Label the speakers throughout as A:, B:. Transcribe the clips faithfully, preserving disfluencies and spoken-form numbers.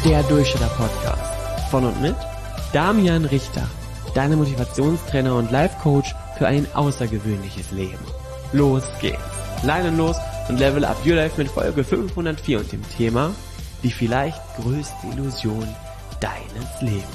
A: der Durchstarter-Podcast. Von und mit Damian Richter, deine Motivationstrainer und Life-Coach für ein außergewöhnliches Leben. Los geht's! Leinen los und level up your life mit Folge fünfhundertvier und dem Thema die vielleicht größte Illusion deines Lebens.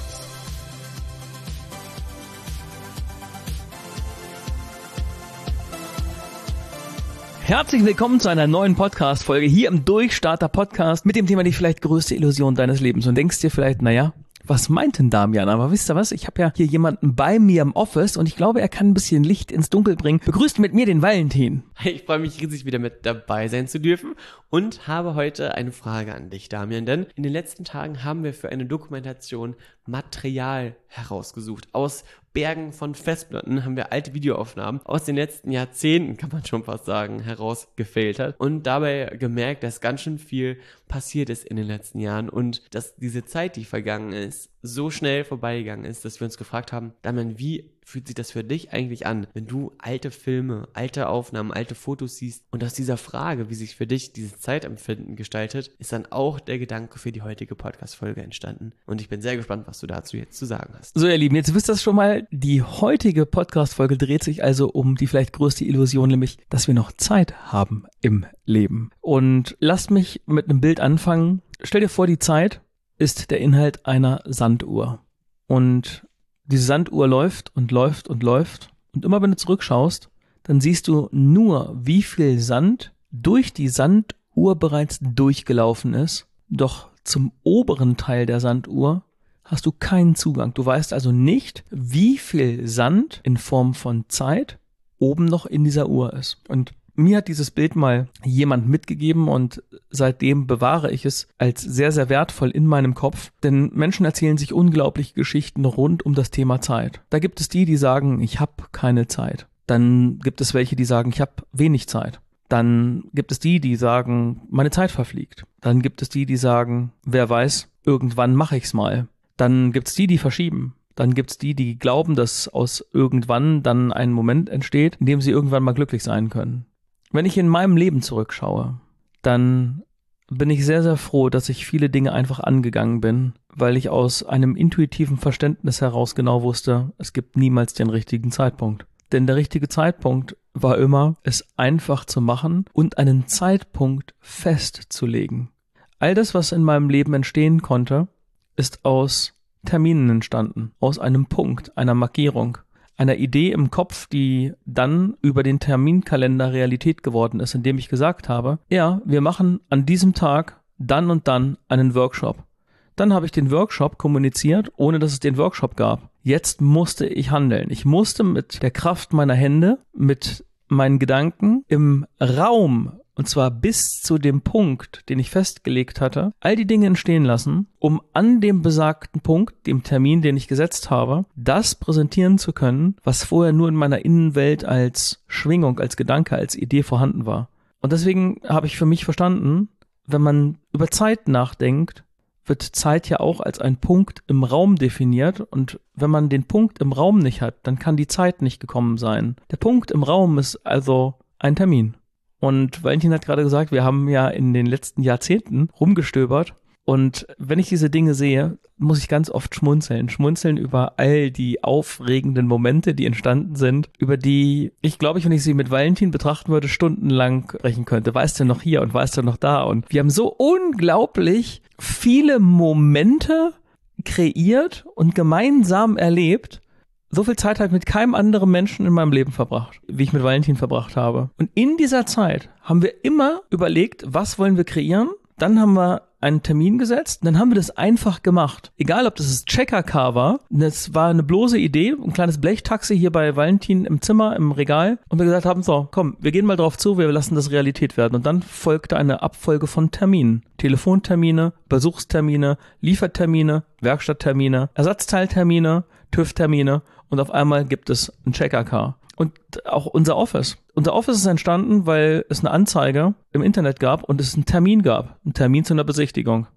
B: Herzlich willkommen zu einer neuen Podcast-Folge hier im Durchstarter-Podcast mit dem Thema die vielleicht größte Illusion deines Lebens. Und denkst dir vielleicht, naja, was meint denn Damian? Aber wisst ihr was? Ich habe ja hier jemanden bei mir im Office und ich glaube, er kann ein bisschen Licht ins Dunkel bringen. Begrüßt mit mir den Valentin.
A: Ich freue mich riesig, wieder mit dabei sein zu dürfen und habe heute eine Frage an dich, Damian. Denn in den letzten Tagen haben wir für eine Dokumentation Material herausgesucht. Aus Bergen von Festplatten haben wir alte Videoaufnahmen aus den letzten Jahrzehnten, kann man schon fast sagen, herausgefiltert und dabei gemerkt, dass ganz schön viel passiert ist in den letzten Jahren und dass diese Zeit, die vergangen ist, so schnell vorbeigegangen ist, dass wir uns gefragt haben, Damian, wie fühlt sich das für dich eigentlich an, wenn du alte Filme, alte Aufnahmen, alte Fotos siehst? Und aus dieser Frage, wie sich für dich dieses Zeitempfinden gestaltet, ist dann auch der Gedanke für die heutige Podcast-Folge entstanden. Und ich bin sehr gespannt, was du dazu jetzt zu sagen hast.
B: So, ihr Lieben, jetzt wisst ihr das schon mal. Die heutige Podcast-Folge dreht sich also um die vielleicht größte Illusion, nämlich, dass wir noch Zeit haben im Leben. Und lasst mich mit einem Bild anfangen. Stell dir vor, die Zeit ist der Inhalt einer Sanduhr. Und diese Sanduhr läuft und läuft und läuft. Und immer wenn du zurückschaust, dann siehst du nur, wie viel Sand durch die Sanduhr bereits durchgelaufen ist. Doch zum oberen Teil der Sanduhr hast du keinen Zugang. Du weißt also nicht, wie viel Sand in Form von Zeit oben noch in dieser Uhr ist. Und mir hat dieses Bild mal jemand mitgegeben und seitdem bewahre ich es als sehr, sehr wertvoll in meinem Kopf. Denn Menschen erzählen sich unglaubliche Geschichten rund um das Thema Zeit. Da gibt es die, die sagen, ich habe keine Zeit. Dann gibt es welche, die sagen, ich habe wenig Zeit. Dann gibt es die, die sagen, meine Zeit verfliegt. Dann gibt es die, die sagen, wer weiß, irgendwann mache ich's mal. Dann gibt es die, die verschieben. Dann gibt es die, die glauben, dass aus irgendwann dann ein Moment entsteht, in dem sie irgendwann mal glücklich sein können. Wenn ich in meinem Leben zurückschaue, dann bin ich sehr, sehr froh, dass ich viele Dinge einfach angegangen bin, weil ich aus einem intuitiven Verständnis heraus genau wusste, es gibt niemals den richtigen Zeitpunkt. Denn der richtige Zeitpunkt war immer, es einfach zu machen und einen Zeitpunkt festzulegen. All das, was in meinem Leben entstehen konnte, ist aus Terminen entstanden, aus einem Punkt, einer Markierung, einer Idee im Kopf, die dann über den Terminkalender Realität geworden ist, indem ich gesagt habe, ja, wir machen an diesem Tag dann und dann einen Workshop. Dann habe ich den Workshop kommuniziert, ohne dass es den Workshop gab. Jetzt musste ich handeln. Ich musste mit der Kraft meiner Hände, mit meinen Gedanken im Raum, und zwar bis zu dem Punkt, den ich festgelegt hatte, all die Dinge entstehen lassen, um an dem besagten Punkt, dem Termin, den ich gesetzt habe, das präsentieren zu können, was vorher nur in meiner Innenwelt als Schwingung, als Gedanke, als Idee vorhanden war. Und deswegen habe ich für mich verstanden, wenn man über Zeit nachdenkt, wird Zeit ja auch als ein Punkt im Raum definiert. Und wenn man den Punkt im Raum nicht hat, dann kann die Zeit nicht gekommen sein. Der Punkt im Raum ist also ein Termin. Und Valentin hat gerade gesagt, wir haben ja in den letzten Jahrzehnten rumgestöbert. Und wenn ich diese Dinge sehe, muss ich ganz oft schmunzeln. Schmunzeln über all die aufregenden Momente, die entstanden sind, über die ich glaube, ich, wenn ich sie mit Valentin betrachten würde, stundenlang sprechen könnte. Weißt du noch hier und weißt du noch da? Und wir haben so unglaublich viele Momente kreiert und gemeinsam erlebt. So viel Zeit habe ich mit keinem anderen Menschen in meinem Leben verbracht, wie ich mit Valentin verbracht habe. Und in dieser Zeit haben wir immer überlegt, was wollen wir kreieren? Dann haben wir einen Termin gesetzt, dann haben wir das einfach gemacht. Egal, ob das das Checker-Car war, das war eine bloße Idee, ein kleines Blechtaxi hier bei Valentin im Zimmer, im Regal. Und wir gesagt haben, so, komm, wir gehen mal drauf zu, wir lassen das Realität werden. Und dann folgte eine Abfolge von Terminen. Telefontermine, Besuchstermine, Liefertermine, Werkstatttermine, Ersatzteiltermine, TÜV-Termine. Und auf einmal gibt es ein Checker-Car. Und auch unser Office. Unser Office ist entstanden, weil es eine Anzeige im Internet gab und es einen Termin gab. Einen Termin zu einer Besichtigung.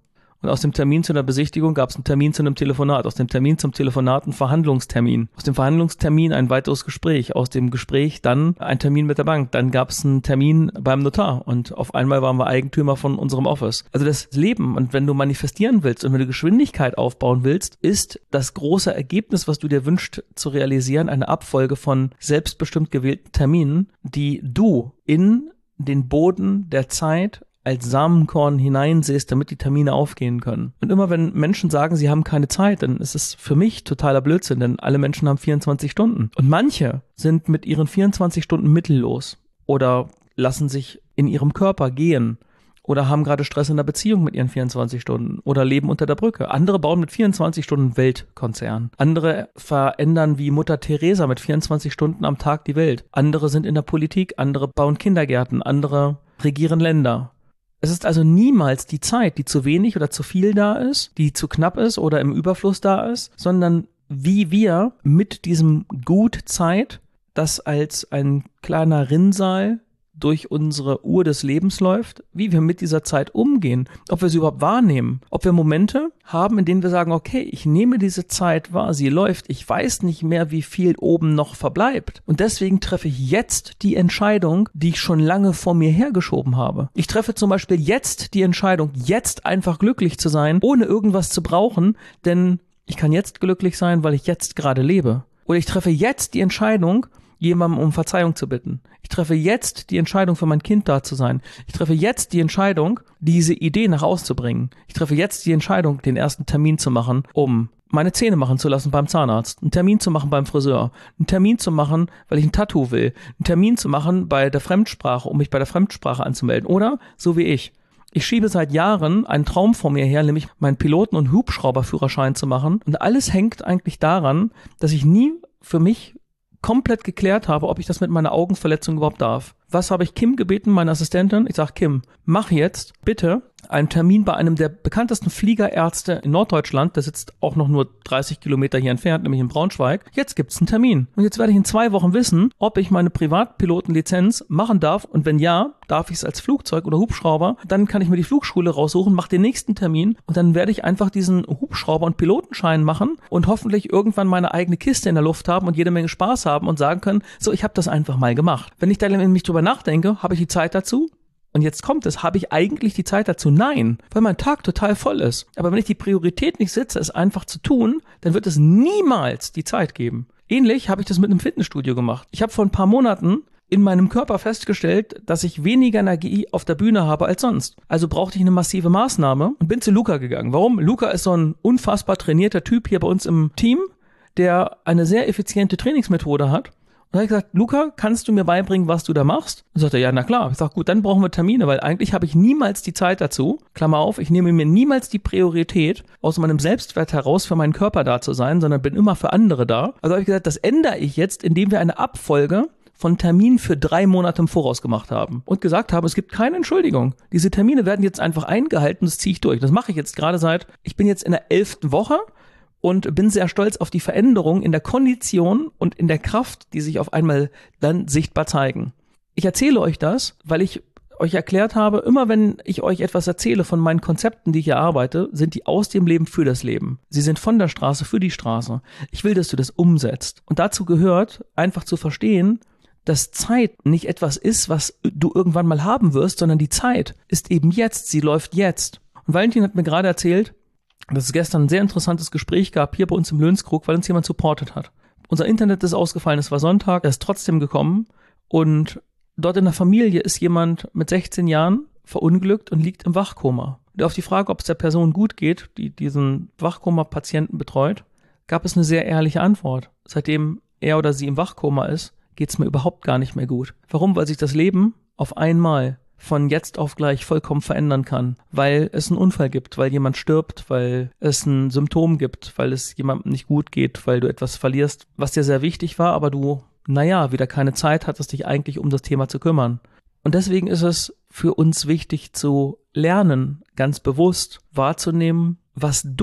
B: Und aus dem Termin zu einer Besichtigung gab es einen Termin zu einem Telefonat. Aus dem Termin zum Telefonat einen Verhandlungstermin. Aus dem Verhandlungstermin ein weiteres Gespräch. Aus dem Gespräch dann ein Termin mit der Bank. Dann gab es einen Termin beim Notar. Und auf einmal waren wir Eigentümer von unserem Office. Also das Leben, und wenn du manifestieren willst und wenn du Geschwindigkeit aufbauen willst, ist das große Ergebnis, was du dir wünschst zu realisieren, eine Abfolge von selbstbestimmt gewählten Terminen, die du in den Boden der Zeit als Samenkorn hineinsäst, damit die Termine aufgehen können. Und immer wenn Menschen sagen, sie haben keine Zeit, dann ist es für mich totaler Blödsinn, denn alle Menschen haben vierundzwanzig Stunden. Und manche sind mit ihren vierundzwanzig Stunden mittellos oder lassen sich in ihrem Körper gehen oder haben gerade Stress in der Beziehung mit ihren vierundzwanzig Stunden oder leben unter der Brücke. Andere bauen mit vierundzwanzig Stunden Weltkonzern. Andere verändern wie Mutter Teresa mit vierundzwanzig Stunden am Tag die Welt. Andere sind in der Politik, andere bauen Kindergärten, andere regieren Länder. Es ist also niemals die Zeit, die zu wenig oder zu viel da ist, die zu knapp ist oder im Überfluss da ist, sondern wie wir mit diesem Gut Zeit, das als ein kleiner Rinnsal durch unsere Uhr des Lebens läuft, wie wir mit dieser Zeit umgehen, ob wir sie überhaupt wahrnehmen, ob wir Momente haben, in denen wir sagen, okay, ich nehme diese Zeit wahr, sie läuft, ich weiß nicht mehr, wie viel oben noch verbleibt und deswegen treffe ich jetzt die Entscheidung, die ich schon lange vor mir hergeschoben habe. Ich treffe zum Beispiel jetzt die Entscheidung, jetzt einfach glücklich zu sein, ohne irgendwas zu brauchen, denn ich kann jetzt glücklich sein, weil ich jetzt gerade lebe. Oder ich treffe jetzt die Entscheidung, jemandem um Verzeihung zu bitten. Ich treffe jetzt die Entscheidung, für mein Kind da zu sein. Ich treffe jetzt die Entscheidung, diese Idee nach Hause zu bringen. Ich treffe jetzt die Entscheidung, den ersten Termin zu machen, um meine Zähne machen zu lassen beim Zahnarzt, einen Termin zu machen beim Friseur, einen Termin zu machen, weil ich ein Tattoo will, einen Termin zu machen bei der Fremdsprache, um mich bei der Fremdsprache anzumelden. Oder so wie ich. Ich schiebe seit Jahren einen Traum vor mir her, nämlich meinen Piloten- und Hubschrauberführerschein zu machen. Und alles hängt eigentlich daran, dass ich nie für mich komplett geklärt habe, ob ich das mit meiner Augenverletzung überhaupt darf. Was habe ich Kim gebeten, meine Assistentin? Ich sage, Kim, mach jetzt bitte einen Termin bei einem der bekanntesten Fliegerärzte in Norddeutschland. Der sitzt auch noch nur dreißig Kilometer hier entfernt, nämlich in Braunschweig. Jetzt gibt's einen Termin. Und jetzt werde ich in zwei Wochen wissen, ob ich meine Privatpilotenlizenz machen darf. Und wenn ja, darf ich es als Flugzeug oder Hubschrauber. Dann kann ich mir die Flugschule raussuchen, mache den nächsten Termin. Und dann werde ich einfach diesen Hubschrauber- und Pilotenschein machen und hoffentlich irgendwann meine eigene Kiste in der Luft haben und jede Menge Spaß haben und sagen können, so, ich habe das einfach mal gemacht. Wenn ich da nämlich drüber nachdenke, habe ich die Zeit dazu? Und jetzt kommt es, habe ich eigentlich die Zeit dazu? Nein, weil mein Tag total voll ist. Aber wenn ich die Priorität nicht setze, es einfach zu tun, dann wird es niemals die Zeit geben. Ähnlich habe ich das mit einem Fitnessstudio gemacht. Ich habe vor ein paar Monaten in meinem Körper festgestellt, dass ich weniger Energie auf der Bühne habe als sonst. Also brauchte ich eine massive Maßnahme und bin zu Luca gegangen. Warum? Luca ist so ein unfassbar trainierter Typ hier bei uns im Team, der eine sehr effiziente Trainingsmethode hat. Und dann habe ich gesagt, Luca, kannst du mir beibringen, was du da machst? Und sagte er, ja, na klar. Ich sage, gut, dann brauchen wir Termine, weil eigentlich habe ich niemals die Zeit dazu. Klammer auf, ich nehme mir niemals die Priorität, aus meinem Selbstwert heraus für meinen Körper da zu sein, sondern bin immer für andere da. Also habe ich gesagt, das ändere ich jetzt, indem wir eine Abfolge von Terminen für drei Monate im Voraus gemacht haben und gesagt haben, es gibt keine Entschuldigung. Diese Termine werden jetzt einfach eingehalten, das ziehe ich durch. Das mache ich jetzt gerade seit, ich bin jetzt in der elften Woche und bin sehr stolz auf die Veränderung in der Kondition und in der Kraft, die sich auf einmal dann sichtbar zeigen. Ich erzähle euch das, weil ich euch erklärt habe, immer wenn ich euch etwas erzähle von meinen Konzepten, die ich hier arbeite, sind die aus dem Leben für das Leben. Sie sind von der Straße für die Straße. Ich will, dass du das umsetzt. Und dazu gehört, einfach zu verstehen, dass Zeit nicht etwas ist, was du irgendwann mal haben wirst, sondern die Zeit ist eben jetzt, sie läuft jetzt. Und Valentin hat mir gerade erzählt, dass es gestern ein sehr interessantes Gespräch gab hier bei uns im Lönskrug, weil uns jemand supportet hat. Unser Internet ist ausgefallen, es war Sonntag, er ist trotzdem gekommen und dort in der Familie ist jemand mit sechzehn Jahren verunglückt und liegt im Wachkoma. Und auf die Frage, ob es der Person gut geht, die diesen Wachkoma-Patienten betreut, gab es eine sehr ehrliche Antwort. Seitdem er oder sie im Wachkoma ist, geht es mir überhaupt gar nicht mehr gut. Warum? Weil sich das Leben auf einmal von jetzt auf gleich vollkommen verändern kann, weil es einen Unfall gibt, weil jemand stirbt, weil es ein Symptom gibt, weil es jemandem nicht gut geht, weil du etwas verlierst, was dir sehr wichtig war, aber du, naja, wieder keine Zeit hattest, dich eigentlich um das Thema zu kümmern. Und deswegen ist es für uns wichtig zu lernen, ganz bewusst wahrzunehmen, was du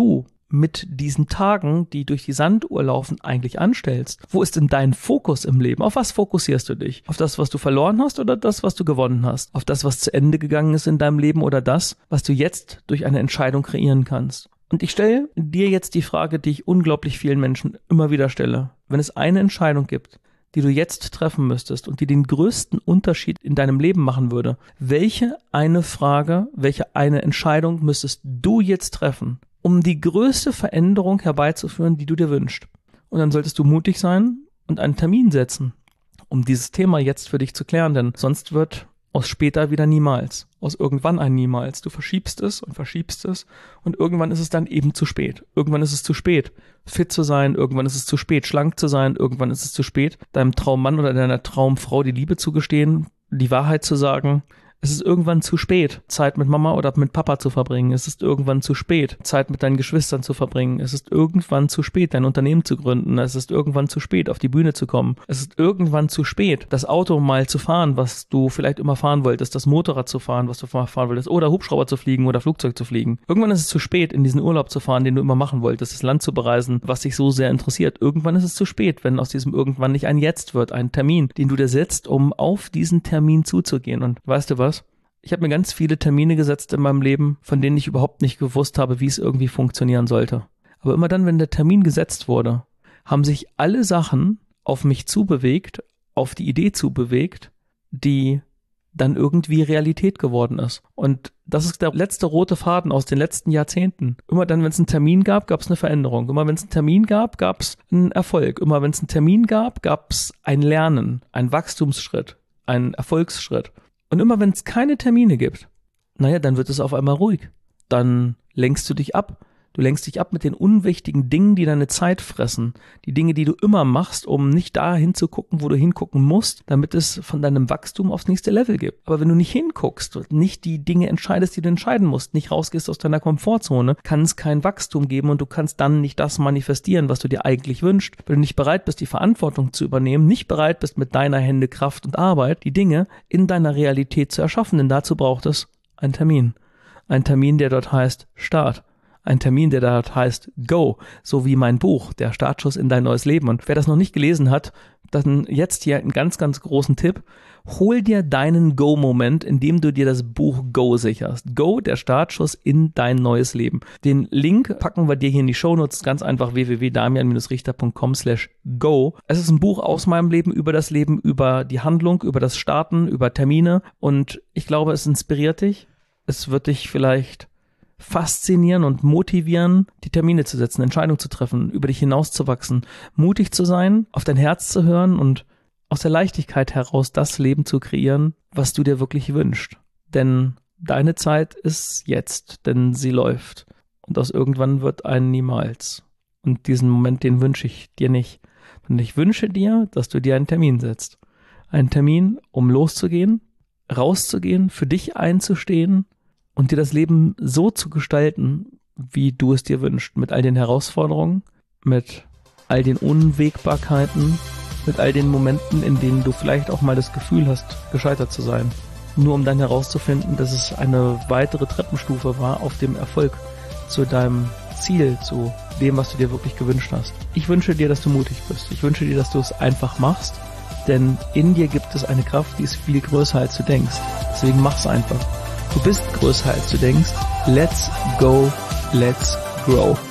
B: mit diesen Tagen, die durch die Sanduhr laufen, eigentlich anstellst? Wo ist denn dein Fokus im Leben? Auf was fokussierst du dich? Auf das, was du verloren hast oder das, was du gewonnen hast? Auf das, was zu Ende gegangen ist in deinem Leben oder das, was du jetzt durch eine Entscheidung kreieren kannst? Und ich stelle dir jetzt die Frage, die ich unglaublich vielen Menschen immer wieder stelle. Wenn es eine Entscheidung gibt, die du jetzt treffen müsstest und die den größten Unterschied in deinem Leben machen würde, welche eine Frage, welche eine Entscheidung müsstest du jetzt treffen, um die größte Veränderung herbeizuführen, die du dir wünschst? Und dann solltest du mutig sein und einen Termin setzen, um dieses Thema jetzt für dich zu klären, denn sonst wird aus später wieder niemals, aus irgendwann ein niemals. Du verschiebst es und verschiebst es und irgendwann ist es dann eben zu spät. Irgendwann ist es zu spät, fit zu sein, irgendwann ist es zu spät, schlank zu sein, irgendwann ist es zu spät, deinem Traummann oder deiner Traumfrau die Liebe zu gestehen, die Wahrheit zu sagen. Es ist irgendwann zu spät, Zeit mit Mama oder mit Papa zu verbringen. Es ist irgendwann zu spät, Zeit mit deinen Geschwistern zu verbringen. Es ist irgendwann zu spät, dein Unternehmen zu gründen. Es ist irgendwann zu spät, auf die Bühne zu kommen. Es ist irgendwann zu spät, das Auto mal zu fahren, was du vielleicht immer fahren wolltest, das Motorrad zu fahren, was du fahren wolltest, oder Hubschrauber zu fliegen oder Flugzeug zu fliegen. Irgendwann ist es zu spät, in diesen Urlaub zu fahren, den du immer machen wolltest, das Land zu bereisen, was dich so sehr interessiert. Irgendwann ist es zu spät, wenn aus diesem irgendwann nicht ein Jetzt wird, ein Termin, den du dir setzt, um auf diesen Termin zuzugehen. Und weißt du was? Ich habe mir ganz viele Termine gesetzt in meinem Leben, von denen ich überhaupt nicht gewusst habe, wie es irgendwie funktionieren sollte. Aber immer dann, wenn der Termin gesetzt wurde, haben sich alle Sachen auf mich zubewegt, auf die Idee zubewegt, die dann irgendwie Realität geworden ist. Und das ist der letzte rote Faden aus den letzten Jahrzehnten. Immer dann, wenn es einen Termin gab, gab es eine Veränderung. Immer wenn es einen Termin gab, gab es einen Erfolg. Immer wenn es einen Termin gab, gab es ein Lernen, ein Wachstumsschritt, einen Erfolgsschritt. Und immer wenn es keine Termine gibt, naja, dann wird es auf einmal ruhig. Dann lenkst du dich ab. Du lenkst dich ab mit den unwichtigen Dingen, die deine Zeit fressen. Die Dinge, die du immer machst, um nicht da hinzugucken, wo du hingucken musst, damit es von deinem Wachstum aufs nächste Level gibt. Aber wenn du nicht hinguckst und nicht die Dinge entscheidest, die du entscheiden musst, nicht rausgehst aus deiner Komfortzone, kann es kein Wachstum geben und du kannst dann nicht das manifestieren, was du dir eigentlich wünschst. Wenn du nicht bereit bist, die Verantwortung zu übernehmen, nicht bereit bist, mit deiner Hände, Kraft und Arbeit die Dinge in deiner Realität zu erschaffen, denn dazu braucht es einen Termin. Ein Termin, der dort heißt Start. Ein Termin, der da heißt Go, so wie mein Buch, der Startschuss in dein neues Leben. Und wer das noch nicht gelesen hat, dann jetzt hier einen ganz, ganz großen Tipp. Hol dir deinen Go-Moment, indem du dir das Buch Go sicherst. Go, der Startschuss in dein neues Leben. Den Link packen wir dir hier in die Shownotes, ganz einfach w w w punkt damian richter punkt com slash go. Es ist ein Buch aus meinem Leben, über das Leben, über die Handlung, über das Starten, über Termine. Und ich glaube, es inspiriert dich. Es wird dich vielleicht faszinieren und motivieren, die Termine zu setzen, Entscheidungen zu treffen, über dich hinauszuwachsen, mutig zu sein, auf dein Herz zu hören und aus der Leichtigkeit heraus das Leben zu kreieren, was du dir wirklich wünschst. Denn deine Zeit ist jetzt, denn sie läuft. Und aus irgendwann wird ein niemals. Und diesen Moment, den wünsche ich dir nicht. Und ich wünsche dir, dass du dir einen Termin setzt. Einen Termin, um loszugehen, rauszugehen, für dich einzustehen, und dir das Leben so zu gestalten, wie du es dir wünschst. Mit all den Herausforderungen, mit all den Unwägbarkeiten, mit all den Momenten, in denen du vielleicht auch mal das Gefühl hast, gescheitert zu sein. Nur um dann herauszufinden, dass es eine weitere Treppenstufe war auf dem Erfolg zu deinem Ziel, zu dem, was du dir wirklich gewünscht hast. Ich wünsche dir, dass du mutig bist. Ich wünsche dir, dass du es einfach machst, denn in dir gibt es eine Kraft, die ist viel größer, als du denkst. Deswegen mach's einfach. Du bist größer, als du denkst. Let's go, let's grow.